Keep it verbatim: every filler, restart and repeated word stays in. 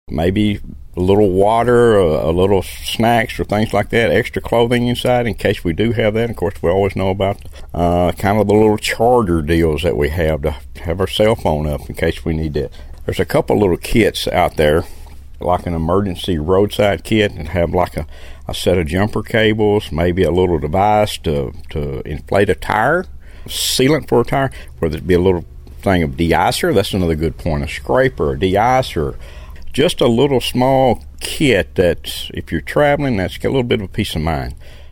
maybe a little water, a, a little snacks or things like that, extra clothing inside in case we do have that. Of course, we always know about uh, kind of the little charger deals that we have to have our cell phone up in case we need that. There's a couple little kits out there, like an emergency roadside kit, and have like a, a set of jumper cables, maybe a little device to, to inflate a tire, sealant for a tire, whether it be a little thing of de-icer. That's another good point, a scraper, a de-icer. Just a little small kit that, if you're traveling, that's got a little bit of a peace of mind.